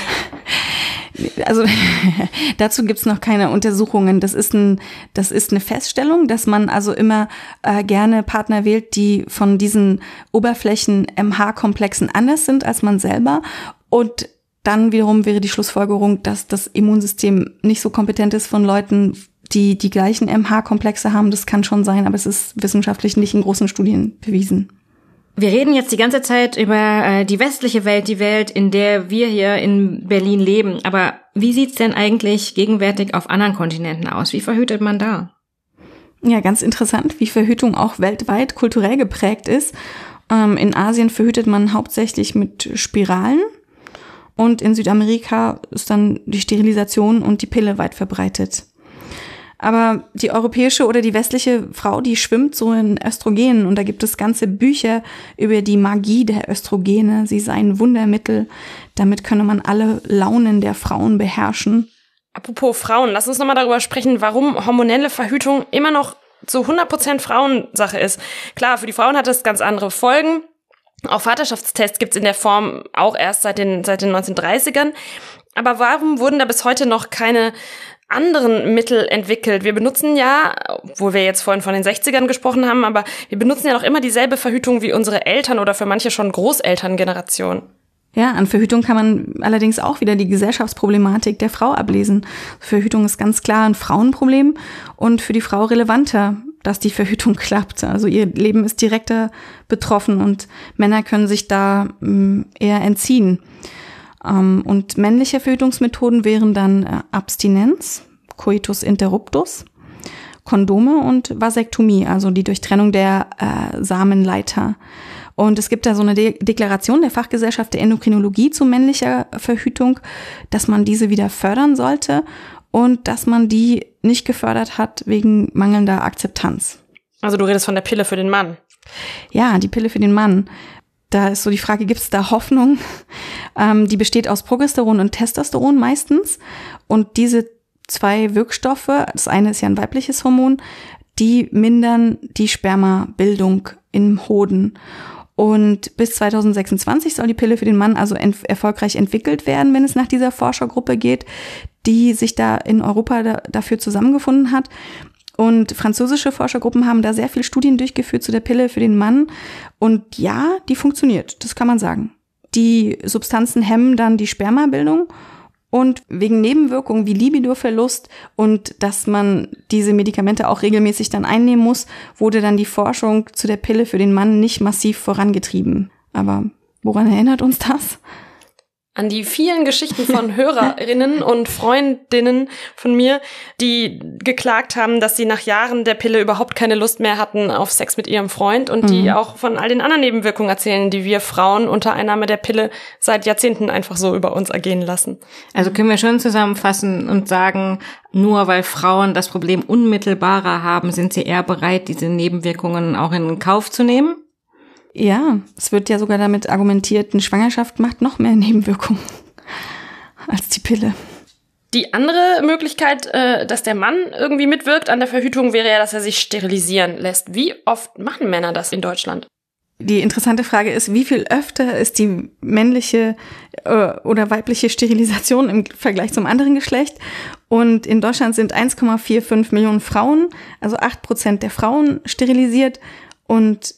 Also dazu gibt's noch keine Untersuchungen. Das ist eine Feststellung, dass man also immer gerne Partner wählt, die von diesen Oberflächen-MH-Komplexen anders sind als man selber. Und dann wiederum wäre die Schlussfolgerung, dass das Immunsystem nicht so kompetent ist von Leuten, die die gleichen MH-Komplexe haben. Das kann schon sein, aber es ist wissenschaftlich nicht in großen Studien bewiesen. Wir reden jetzt die ganze Zeit über die westliche Welt, die Welt, in der wir hier in Berlin leben. Aber wie sieht's denn eigentlich gegenwärtig auf anderen Kontinenten aus? Wie verhütet man da? Ja, ganz interessant, wie Verhütung auch weltweit kulturell geprägt ist. In Asien verhütet man hauptsächlich mit Spiralen und in Südamerika ist dann die Sterilisation und die Pille weit verbreitet. Aber die europäische oder die westliche Frau, die schwimmt so in Östrogenen und da gibt es ganze Bücher über die Magie der Östrogene. Sie seien Wundermittel, damit könne man alle Launen der Frauen beherrschen. Apropos Frauen, lass uns nochmal darüber sprechen, warum hormonelle Verhütung immer noch zu 100% Frauensache ist. Klar, für die Frauen hat das ganz andere Folgen. Auch Vaterschaftstests gibt's in der Form auch erst seit den 1930ern. Aber warum wurden da bis heute noch keine anderen Mittel entwickelt? Wir benutzen ja, obwohl wir jetzt vorhin von den 60ern gesprochen haben, aber wir benutzen ja noch immer dieselbe Verhütung wie unsere Eltern oder für manche schon Großelterngeneration. Ja, an Verhütung kann man allerdings auch wieder die Gesellschaftsproblematik der Frau ablesen. Verhütung ist ganz klar ein Frauenproblem und für die Frau relevanter, dass die Verhütung klappt. Also ihr Leben ist direkter betroffen und Männer können sich da eher entziehen. Und männliche Verhütungsmethoden wären dann Abstinenz, Coitus interruptus, Kondome und Vasektomie, also die Durchtrennung der Samenleiter. Und es gibt da so eine Deklaration der Fachgesellschaft der Endokrinologie zu männlicher Verhütung, dass man diese wieder fördern sollte und dass man die nicht gefördert hat wegen mangelnder Akzeptanz. Also du redest von der Pille für den Mann. Ja, die Pille für den Mann. Da ist so die Frage, gibt es da Hoffnung? Die besteht aus Progesteron und Testosteron meistens. Und diese 2 Wirkstoffe, das eine ist ja ein weibliches Hormon, die mindern die Spermabildung im Hoden. Und bis 2026 soll die Pille für den Mann also erfolgreich entwickelt werden, wenn es nach dieser Forschergruppe geht, die sich da in Europa dafür zusammengefunden hat. Und französische Forschergruppen haben da sehr viele Studien durchgeführt zu der Pille für den Mann. Und ja, die funktioniert, das kann man sagen. Die Substanzen hemmen dann die Spermabildung und wegen Nebenwirkungen wie Libidoverlust und dass man diese Medikamente auch regelmäßig dann einnehmen muss, wurde dann die Forschung zu der Pille für den Mann nicht massiv vorangetrieben. Aber woran erinnert uns das? An die vielen Geschichten von Hörerinnen und Freundinnen von mir, die geklagt haben, dass sie nach Jahren der Pille überhaupt keine Lust mehr hatten auf Sex mit ihrem Freund und die auch von all den anderen Nebenwirkungen erzählen, die wir Frauen unter Einnahme der Pille seit Jahrzehnten einfach so über uns ergehen lassen. Also können wir schon zusammenfassen und sagen, nur weil Frauen das Problem unmittelbarer haben, sind sie eher bereit, diese Nebenwirkungen auch in Kauf zu nehmen? Ja, es wird ja sogar damit argumentiert, eine Schwangerschaft macht noch mehr Nebenwirkungen als die Pille. Die andere Möglichkeit, dass der Mann irgendwie mitwirkt an der Verhütung, wäre ja, dass er sich sterilisieren lässt. Wie oft machen Männer das in Deutschland? Die interessante Frage ist, wie viel öfter ist die männliche oder weibliche Sterilisation im Vergleich zum anderen Geschlecht? Und in Deutschland sind 1,45 Millionen Frauen, also 8% der Frauen sterilisiert und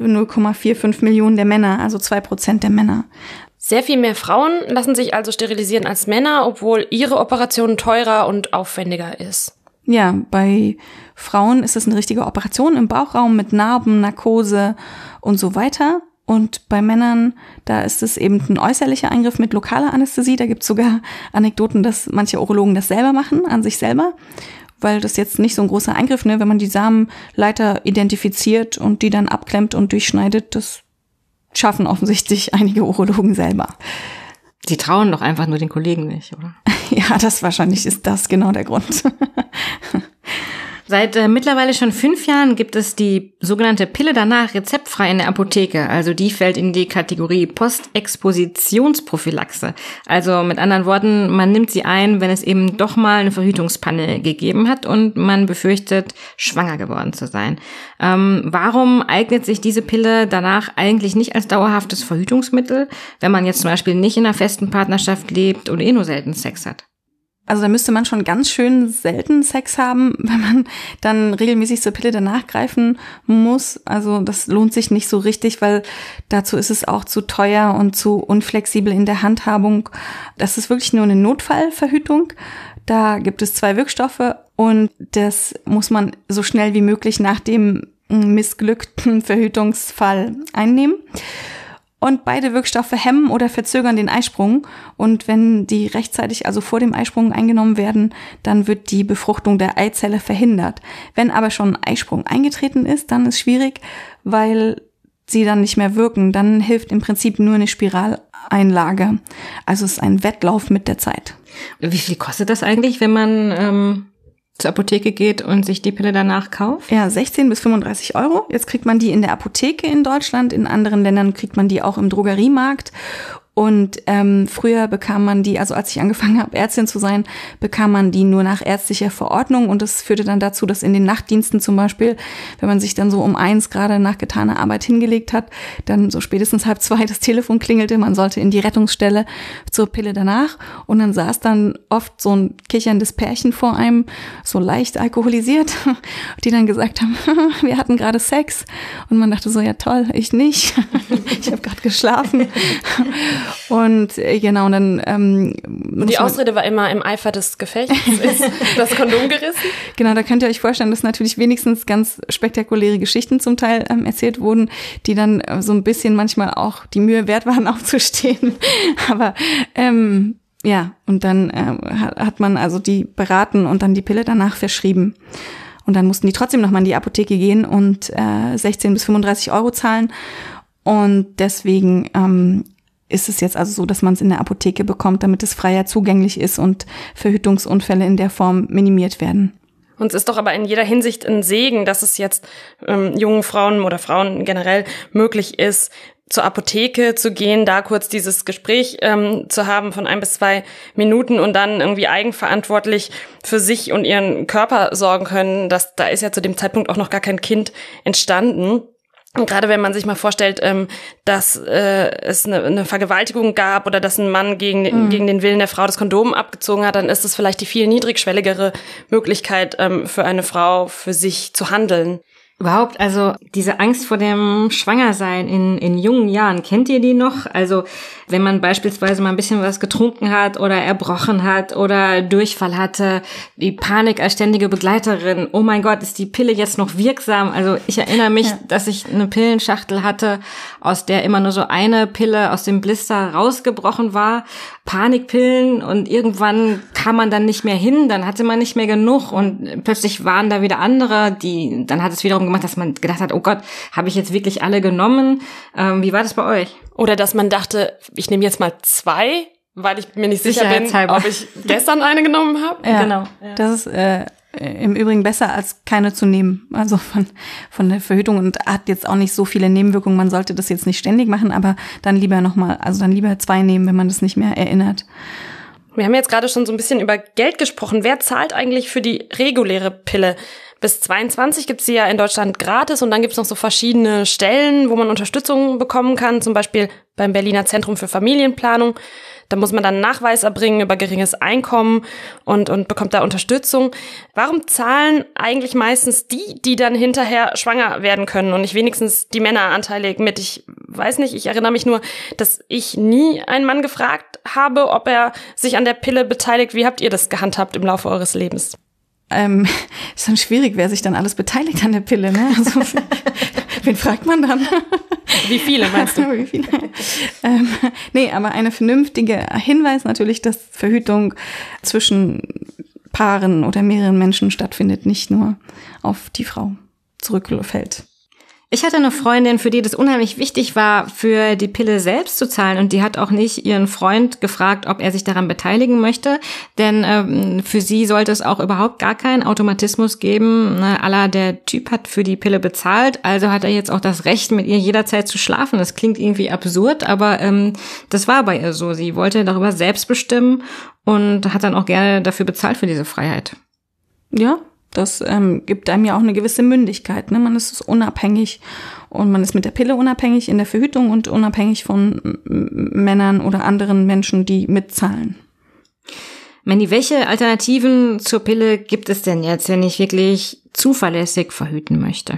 0,45 Millionen der Männer, also 2% der Männer. Sehr viel mehr Frauen lassen sich also sterilisieren als Männer, obwohl ihre Operation teurer und aufwendiger ist. Ja, bei Frauen ist es eine richtige Operation im Bauchraum mit Narben, Narkose und so weiter. Und bei Männern, da ist es eben ein äußerlicher Eingriff mit lokaler Anästhesie. Da gibt es sogar Anekdoten, dass manche Urologen das selber machen, an sich selber. weil das jetzt nicht so ein großer Eingriff, ne, wenn man die Samenleiter identifiziert und die dann abklemmt und durchschneidet, das schaffen offensichtlich einige Urologen selber. Sie trauen doch einfach nur den Kollegen nicht, oder? Ja, wahrscheinlich ist das genau der Grund. Seit mittlerweile schon 5 Jahren gibt es die sogenannte Pille danach rezeptfrei in der Apotheke. Also die fällt in die Kategorie Postexpositionsprophylaxe. Also mit anderen Worten, man nimmt sie ein, wenn es eben doch mal eine Verhütungspanne gegeben hat und man befürchtet, schwanger geworden zu sein. Warum eignet sich diese Pille danach eigentlich nicht als dauerhaftes Verhütungsmittel, wenn man jetzt zum Beispiel nicht in einer festen Partnerschaft lebt oder nur selten Sex hat? Also da müsste man schon ganz schön selten Sex haben, wenn man dann regelmäßig zur Pille danach greifen muss. Also das lohnt sich nicht so richtig, weil dazu ist es auch zu teuer und zu unflexibel in der Handhabung. Das ist wirklich nur eine Notfallverhütung. Da gibt es 2 Wirkstoffe und das muss man so schnell wie möglich nach dem missglückten Verhütungsfall einnehmen. Und beide Wirkstoffe hemmen oder verzögern den Eisprung. Und wenn die rechtzeitig, also vor dem Eisprung eingenommen werden, dann wird die Befruchtung der Eizelle verhindert. Wenn aber schon ein Eisprung eingetreten ist, dann ist es schwierig, weil sie dann nicht mehr wirken. Dann hilft im Prinzip nur eine Spiraleinlage. Also es ist ein Wettlauf mit der Zeit. Wie viel kostet das eigentlich, wenn man zur Apotheke geht und sich die Pille danach kauft? Ja, 16 bis 35 Euro. Jetzt kriegt man die in der Apotheke in Deutschland. In anderen Ländern kriegt man die auch im Drogeriemarkt. Und früher bekam man die, also als ich angefangen habe, Ärztin zu sein, bekam man die nur nach ärztlicher Verordnung. Und das führte dann dazu, dass in den Nachtdiensten zum Beispiel, wenn man sich dann so um 1 gerade nach getaner Arbeit hingelegt hat, dann so spätestens 1:30 das Telefon klingelte, man sollte in die Rettungsstelle zur Pille danach. Und dann saß dann oft so ein kicherndes Pärchen vor einem, so leicht alkoholisiert, die dann gesagt haben, wir hatten gerade Sex. Und man dachte so, ja toll, ich nicht. Ich habe gerade geschlafen. Und genau, und dann und die Ausrede war immer, im Eifer des Gefechts ist das Kondom gerissen? Genau, da könnt ihr euch vorstellen, dass natürlich wenigstens ganz spektakuläre Geschichten zum Teil erzählt wurden, die dann so ein bisschen manchmal auch die Mühe wert waren, aufzustehen. Aber ja, und dann hat man also die beraten und dann die Pille danach verschrieben. Und dann mussten die trotzdem nochmal in die Apotheke gehen und 16 bis 35 Euro zahlen. Und deswegen ist es jetzt also so, dass man es in der Apotheke bekommt, damit es freier zugänglich ist und Verhütungsunfälle in der Form minimiert werden. Und es ist doch aber in jeder Hinsicht ein Segen, dass es jetzt jungen Frauen oder Frauen generell möglich ist, zur Apotheke zu gehen, da kurz dieses Gespräch zu haben von 1 bis 2 Minuten und dann irgendwie eigenverantwortlich für sich und ihren Körper sorgen können. Da ist ja zu dem Zeitpunkt auch noch gar kein Kind entstanden. Und gerade wenn man sich mal vorstellt, dass es eine Vergewaltigung gab oder dass ein Mann gegen den Willen der Frau das Kondom abgezogen hat, dann ist es vielleicht die viel niedrigschwelligere Möglichkeit für eine Frau, für sich zu handeln. Überhaupt, also diese Angst vor dem Schwangersein in jungen Jahren, kennt ihr die noch? Also wenn man beispielsweise mal ein bisschen was getrunken hat oder erbrochen hat oder Durchfall hatte, die Panik als ständige Begleiterin, oh mein Gott, ist die Pille jetzt noch wirksam? Also ich erinnere mich, dass ich eine Pillenschachtel hatte, aus der immer nur so eine Pille aus dem Blister rausgebrochen war. Panikpillen und irgendwann kam man dann nicht mehr hin, dann hatte man nicht mehr genug und plötzlich waren da wieder andere, dann hat es wiederum gemacht, dass man gedacht hat, oh Gott, habe ich jetzt wirklich alle genommen? Wie war das bei euch? Oder dass man dachte, ich nehme jetzt mal 2, weil ich mir nicht sicher bin, ob ich gestern eine genommen habe. Ja, genau. Ja. Das ist im Übrigen besser, als keine zu nehmen. Also von der Verhütung und hat jetzt auch nicht so viele Nebenwirkungen. Man sollte das jetzt nicht ständig machen, aber dann lieber dann lieber 2 nehmen, wenn man das nicht mehr erinnert. Wir haben jetzt gerade schon so ein bisschen über Geld gesprochen. Wer zahlt eigentlich für die reguläre Pille? Bis 22 gibt's sie ja in Deutschland gratis und dann gibt's noch so verschiedene Stellen, wo man Unterstützung bekommen kann, zum Beispiel beim Berliner Zentrum für Familienplanung. Da muss man dann einen Nachweis erbringen über geringes Einkommen und bekommt da Unterstützung. Warum zahlen eigentlich meistens die dann hinterher schwanger werden können und nicht wenigstens die Männer anteilig mit? Ich weiß nicht, ich erinnere mich nur, dass ich nie einen Mann gefragt habe, ob er sich an der Pille beteiligt. Wie habt ihr das gehandhabt im Laufe eures Lebens? Ist dann schwierig, wer sich dann alles beteiligt an der Pille, ne? Also, wen fragt man dann? Wie viele meinst du? Wie viele? Nee, aber eine vernünftige Hinweis natürlich, dass Verhütung zwischen Paaren oder mehreren Menschen stattfindet, nicht nur auf die Frau zurückfällt. Ich hatte eine Freundin, für die das unheimlich wichtig war, für die Pille selbst zu zahlen, und die hat auch nicht ihren Freund gefragt, ob er sich daran beteiligen möchte, denn für sie sollte es auch überhaupt gar keinen Automatismus geben, à la der Typ hat für die Pille bezahlt, also hat er jetzt auch das Recht, mit ihr jederzeit zu schlafen. Das klingt irgendwie absurd, aber das war bei ihr so. Sie wollte darüber selbst bestimmen und hat dann auch gerne dafür bezahlt für diese Freiheit. Ja, das gibt einem ja auch eine gewisse Mündigkeit, ne? Man ist unabhängig und man ist mit der Pille unabhängig in der Verhütung und unabhängig von Männern oder anderen Menschen, die mitzahlen. Mandy, welche Alternativen zur Pille gibt es denn jetzt, wenn ich wirklich zuverlässig verhüten möchte?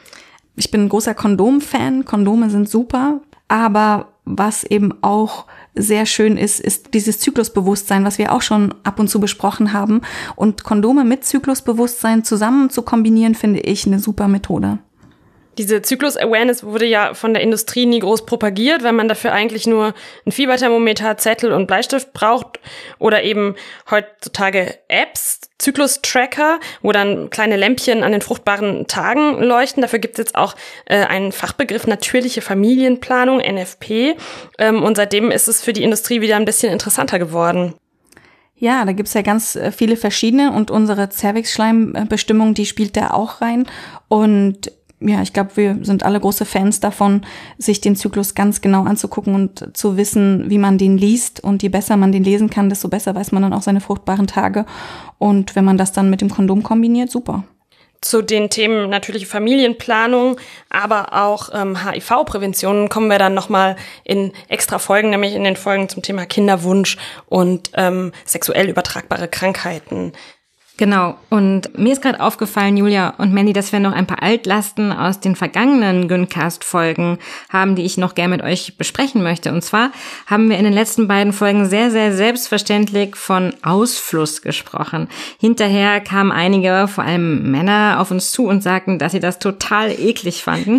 Ich bin ein großer Kondom-Fan. Kondome sind super, aber was eben auch sehr schön ist dieses Zyklusbewusstsein, was wir auch schon ab und zu besprochen haben. Und Kondome mit Zyklusbewusstsein zusammen zu kombinieren, finde ich eine super Methode. Diese Zyklus-Awareness wurde ja von der Industrie nie groß propagiert, weil man dafür eigentlich nur ein Fieberthermometer, Zettel und Bleistift braucht oder eben heutzutage Apps, Zyklus-Tracker, wo dann kleine Lämpchen an den fruchtbaren Tagen leuchten. Dafür gibt es jetzt auch einen Fachbegriff natürliche Familienplanung, NFP. Und seitdem ist es für die Industrie wieder ein bisschen interessanter geworden. Ja, da gibt's ja ganz viele verschiedene und unsere Zervixschleimbestimmung, die spielt da auch rein. Und ja, ich glaube, wir sind alle große Fans davon, sich den Zyklus ganz genau anzugucken und zu wissen, wie man den liest. Und je besser man den lesen kann, desto besser weiß man dann auch seine fruchtbaren Tage. Und wenn man das dann mit dem Kondom kombiniert, super. Zu den Themen natürliche Familienplanung, aber auch HIV-Prävention kommen wir dann nochmal in extra Folgen, nämlich in den Folgen zum Thema Kinderwunsch und sexuell übertragbare Krankheiten. Genau, und mir ist gerade aufgefallen, Julia und Mandy, dass wir noch ein paar Altlasten aus den vergangenen Gyncast-Folgen haben, die ich noch gerne mit euch besprechen möchte. Und zwar haben wir in den letzten beiden Folgen sehr, sehr selbstverständlich von Ausfluss gesprochen. Hinterher kamen einige, vor allem Männer, auf uns zu und sagten, dass sie das total eklig fanden.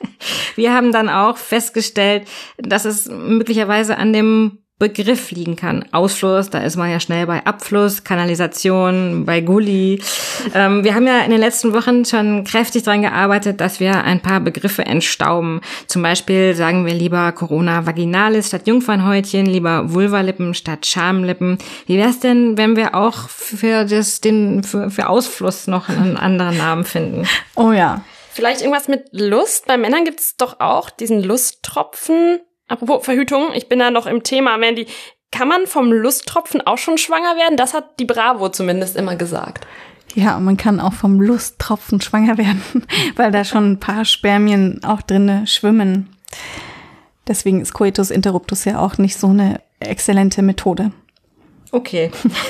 Wir haben dann auch festgestellt, dass es möglicherweise an dem Begriff liegen kann. Ausfluss, da ist man ja schnell bei Abfluss, Kanalisation, bei Gully. Wir haben ja in den letzten Wochen schon kräftig dran gearbeitet, dass wir ein paar Begriffe entstauben. Zum Beispiel sagen wir lieber Corona vaginalis statt Jungfernhäutchen, lieber Vulvalippen statt Schamlippen. Wie wär's denn, wenn wir auch für Ausfluss noch einen anderen Namen finden? Oh ja. Vielleicht irgendwas mit Lust? Bei Männern gibt's doch auch diesen Lusttropfen. Apropos Verhütung, ich bin da noch im Thema, Mandy. Kann man vom Lusttropfen auch schon schwanger werden? Das hat die Bravo zumindest immer gesagt. Ja, man kann auch vom Lusttropfen schwanger werden, weil da schon ein paar Spermien auch drinne schwimmen. Deswegen ist Coitus interruptus ja auch nicht so eine exzellente Methode. Okay.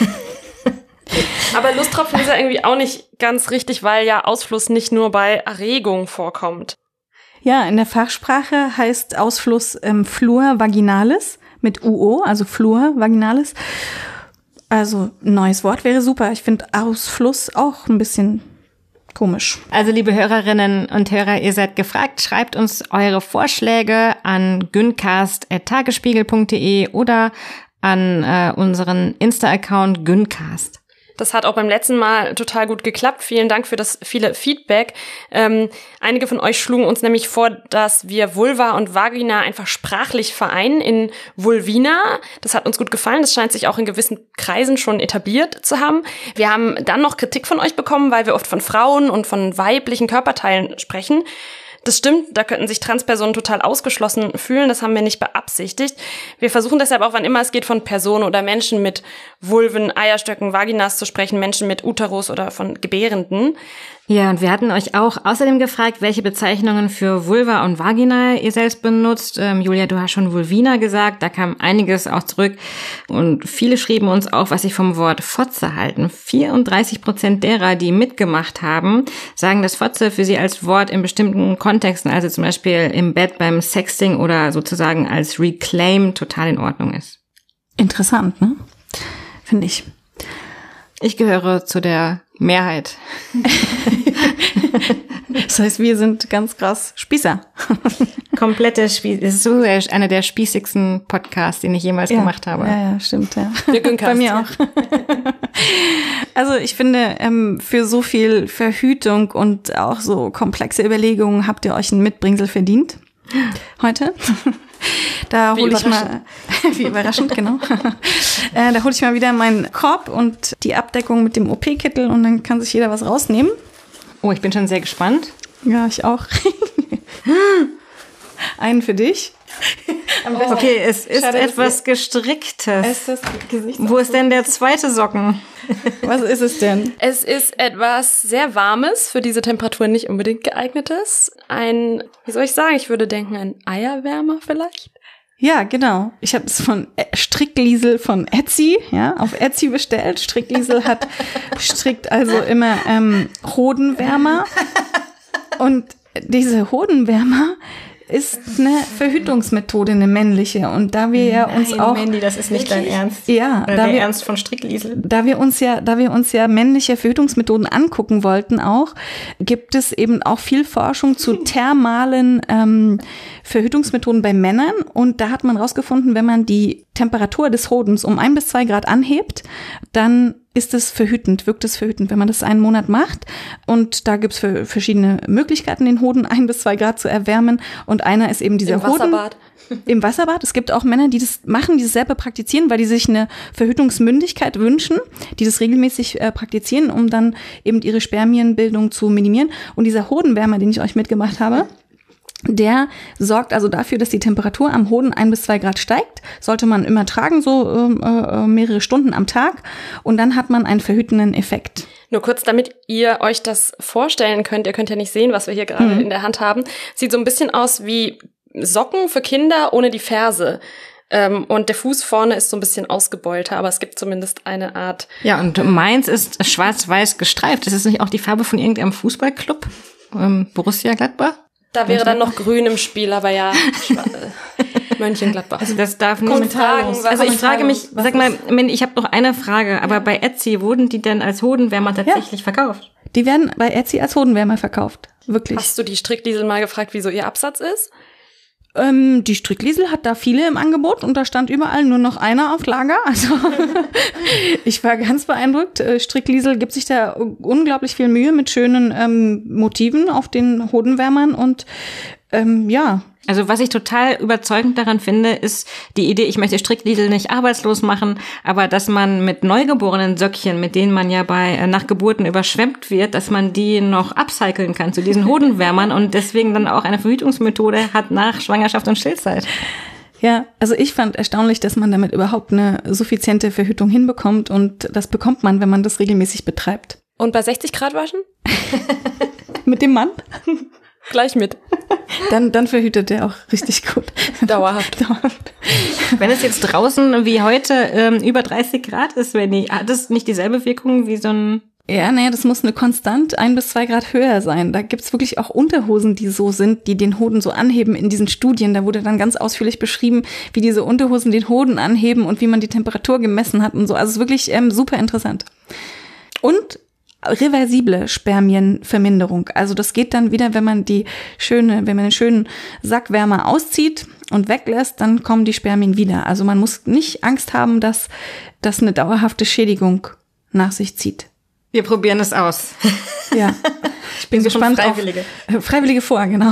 Aber Lusttropfen ist ja irgendwie auch nicht ganz richtig, weil ja Ausfluss nicht nur bei Erregung vorkommt. Ja, in der Fachsprache heißt Ausfluss Fluor vaginalis mit UO, also Fluor vaginalis. Also ein neues Wort wäre super. Ich finde Ausfluss auch ein bisschen komisch. Also liebe Hörerinnen und Hörer, ihr seid gefragt, schreibt uns eure Vorschläge an gyncast@tagesspiegel.de oder an unseren Insta-Account gyncast. Das hat auch beim letzten Mal total gut geklappt. Vielen Dank für das viele Feedback. Einige von euch schlugen uns nämlich vor, dass wir Vulva und Vagina einfach sprachlich vereinen in Vulvina. Das hat uns gut gefallen. Das scheint sich auch in gewissen Kreisen schon etabliert zu haben. Wir haben dann noch Kritik von euch bekommen, weil wir oft von Frauen und von weiblichen Körperteilen sprechen. Das stimmt, da könnten sich Transpersonen total ausgeschlossen fühlen, das haben wir nicht beabsichtigt. Wir versuchen deshalb auch, wann immer es geht, von Personen oder Menschen mit Vulven, Eierstöcken, Vaginas zu sprechen, Menschen mit Uterus oder von Gebärenden. Ja, und wir hatten euch auch außerdem gefragt, welche Bezeichnungen für Vulva und Vagina ihr selbst benutzt. Julia, du hast schon Vulvina gesagt, da kam einiges auch zurück. Und viele schrieben uns auch, was sie vom Wort Fotze halten. 34% derer, die mitgemacht haben, sagen, dass Fotze für sie als Wort in bestimmten Kontexten, also zum Beispiel im Bett beim Sexting oder sozusagen als Reclaim, total in Ordnung ist. Interessant, ne? Finde ich. Ich gehöre zu der Mehrheit. Das heißt, wir sind ganz krass Spießer. Komplette Spieß. Das ist so einer der spießigsten Podcasts, den ich jemals gemacht habe. Ja, stimmt, ja. Bei mir auch. Also ich finde, für so viel Verhütung und auch so komplexe Überlegungen habt ihr euch ein Mitbringsel verdient heute. Da hole ich mal, wie überraschend, genau. Da hole ich mal wieder meinen Korb und die Abdeckung mit dem OP-Kittel und dann kann sich jeder was rausnehmen. Oh, ich bin schon sehr gespannt. Ja, ich auch. Einen für dich. Okay, es ist etwas Gestricktes. Wo ist denn der zweite Socken? Was ist es denn? Es ist etwas sehr Warmes, für diese Temperatur nicht unbedingt geeignetes. Wie soll ich sagen, ich würde denken, ein Eierwärmer vielleicht? Ja, genau. Ich habe es von Strickliesel von Etsy, auf Etsy bestellt. Strickliesel strickt also immer Hodenwärmer. Und diese Hodenwärmer ist eine Verhütungsmethode, eine männliche. Und da wir ja uns auch... Mandy, das ist nicht dein Ernst. Ja. Oder der Ernst von Strickliesel. Da wir uns ja männliche Verhütungsmethoden angucken wollten auch, gibt es eben auch viel Forschung zu thermalen Verhütungsmethoden bei Männern. Und da hat man rausgefunden, wenn man die Temperatur des Hodens um 1 bis 2 Grad anhebt, dann ist es verhütend, wirkt es verhütend, wenn man das einen Monat macht. Und da gibt's verschiedene Möglichkeiten, den Hoden 1 bis 2 Grad zu erwärmen. Und einer ist eben dieser Wasserbad. Im Wasserbad. Es gibt auch Männer, die das machen, die das selber praktizieren, weil die sich eine Verhütungsmündigkeit wünschen, die das regelmäßig praktizieren, um dann eben ihre Spermienbildung zu minimieren. Und dieser Hodenwärmer, den ich euch mitgemacht habe, der sorgt also dafür, dass die Temperatur am Hoden 1 bis 2 Grad steigt. Sollte man immer tragen, so mehrere Stunden am Tag. Und dann hat man einen verhütenden Effekt. Nur kurz, damit ihr euch das vorstellen könnt. Ihr könnt ja nicht sehen, was wir hier gerade in der Hand haben. Sieht so ein bisschen aus wie Socken für Kinder ohne die Ferse. Und der Fuß vorne ist so ein bisschen ausgebeulter, aber es gibt zumindest eine Art... Ja, und meins ist schwarz-weiß gestreift. Ist es nicht auch die Farbe von irgendeinem Fußballclub? Borussia Gladbach? Da wäre dann noch grün im Spiel, aber ja, Mönchengladbach. Also das darf nicht fragen. Also ich frage mich, sag mal, ich habe noch eine Frage, aber bei Etsy wurden die denn als Hodenwärmer tatsächlich verkauft? Die werden bei Etsy als Hodenwärmer verkauft, wirklich. Hast du die Strickliesel mal gefragt, wieso ihr Absatz ist? Die Strickliesel hat da viele im Angebot und da stand überall nur noch einer auf Lager. Also ich war ganz beeindruckt. Strickliesel gibt sich da unglaublich viel Mühe mit schönen Motiven auf den Hodenwärmern und ja. Also was ich total überzeugend daran finde, ist die Idee, ich möchte Strickliesel nicht arbeitslos machen, aber dass man mit neugeborenen Söckchen, mit denen man ja nach Geburten überschwemmt wird, dass man die noch upcyclen kann zu diesen Hodenwärmern und deswegen dann auch eine Verhütungsmethode hat nach Schwangerschaft und Stillzeit. Ja, also ich fand erstaunlich, dass man damit überhaupt eine suffiziente Verhütung hinbekommt und das bekommt man, wenn man das regelmäßig betreibt. Und bei 60 Grad waschen? Mit dem Mann? Gleich mit. Dann verhütet der auch richtig gut. Dauerhaft. Wenn es jetzt draußen wie heute über 30 Grad ist, hat das nicht dieselbe Wirkung wie so ein... Ja, naja, das muss eine konstant 1 bis 2 Grad höher sein. Da gibt's wirklich auch Unterhosen, die so sind, die den Hoden so anheben in diesen Studien. Da wurde dann ganz ausführlich beschrieben, wie diese Unterhosen den Hoden anheben und wie man die Temperatur gemessen hat und so. Also es ist wirklich super interessant. Und reversible Spermienverminderung. Also das geht dann wieder, wenn man den schönen Sackwärmer auszieht und weglässt, dann kommen die Spermien wieder. Also man muss nicht Angst haben, dass das eine dauerhafte Schädigung nach sich zieht. Wir probieren es aus. Ja, ich bin gespannt Freiwillige. auf Freiwillige vor, genau.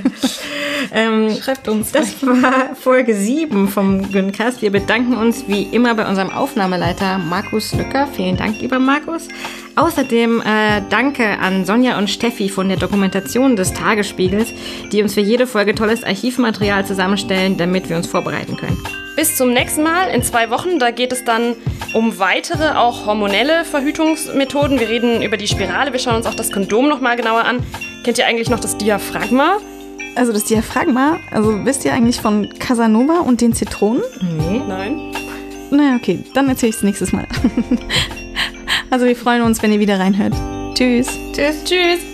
Schreibt uns. Das war Folge 7 vom Gyncast. Wir bedanken uns wie immer bei unserem Aufnahmeleiter Markus Lücker. Vielen Dank, lieber Markus. Außerdem danke an Sonja und Steffi von der Dokumentation des Tagesspiegels, die uns für jede Folge tolles Archivmaterial zusammenstellen, damit wir uns vorbereiten können. Bis zum nächsten Mal in 2 Wochen. Da geht es dann um weitere, auch hormonelle Verhütungsmethoden. Wir reden über die Spirale. Wir schauen uns auch das Kondom nochmal genauer an. Kennt ihr eigentlich noch das Diaphragma? Also das Diaphragma, also wisst ihr eigentlich von Casanova und den Zitronen? Nee. Nein. Na okay, dann erzähle ich es nächstes Mal. Also wir freuen uns, wenn ihr wieder reinhört. Tschüss. Tschüss. Tschüss.